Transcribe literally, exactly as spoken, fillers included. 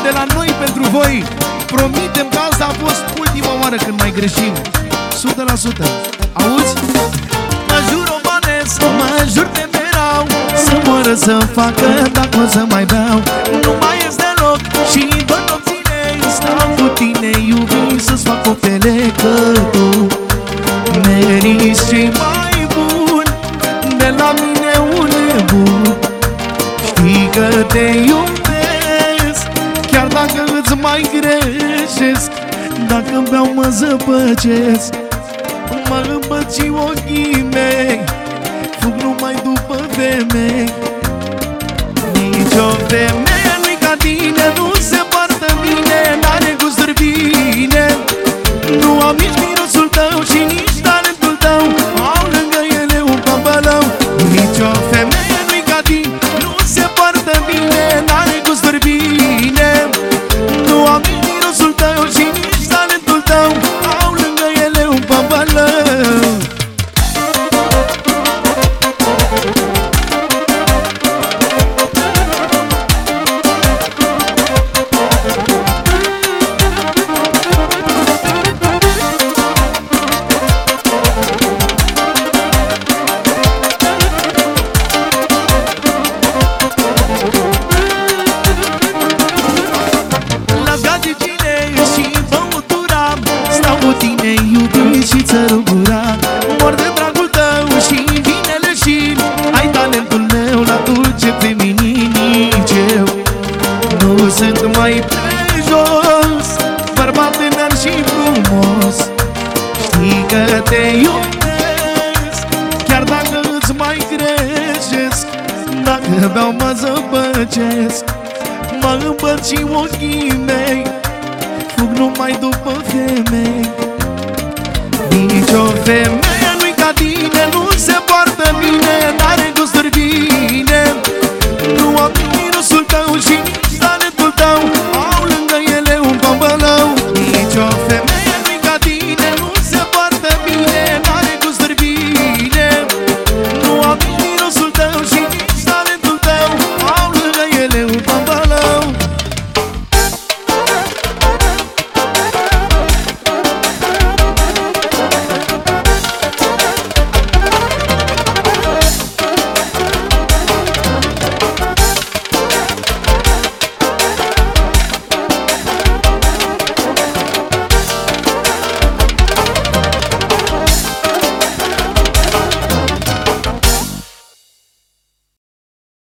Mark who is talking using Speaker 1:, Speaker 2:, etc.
Speaker 1: de la noi pentru voi. Promitem că asta a fost ultima oară când mai greșim. o sută la sută. Auzi? Mă jur omanesc, mă jur de merau, să moară să facă dacă o să mai beau. Nu mai ies deloc și doar nopțile stau cu tine, iubi, să-ți fac oftele, că tu meriți cei mai buni de la mine, un nebun. Știi că te iubesc, chiar dacă îți mai greșesc. Dacă beau mă zăpăcesc, mă îmbăt și ochii mei fug numai după femei. Nici o femeie nu-i ca tine, nu se poartă bine, n-are gusturi bine. Nu am nici mirosul tău și nici talentul tău, au lângă ele un păpălău. Nici o femeie nu-i ca tine, nu se poartă bine, n-are gusturi bine. Nu am nici mirosul tău și nici talentul tău, au lângă ele un păpălău. Și țărul gura, mor de dragul tău și binele și ai talentul meu la dulce feminin. Nici eu nu sunt mai prejos, bărbat tânăr și frumos. Știi că te iubesc, chiar dacă îți mai greșesc. Dacă beau mă zăpăcesc, mă îmbăt și ochii mei fug numai după femei. Nici o femeie nu-i ca tine, nu se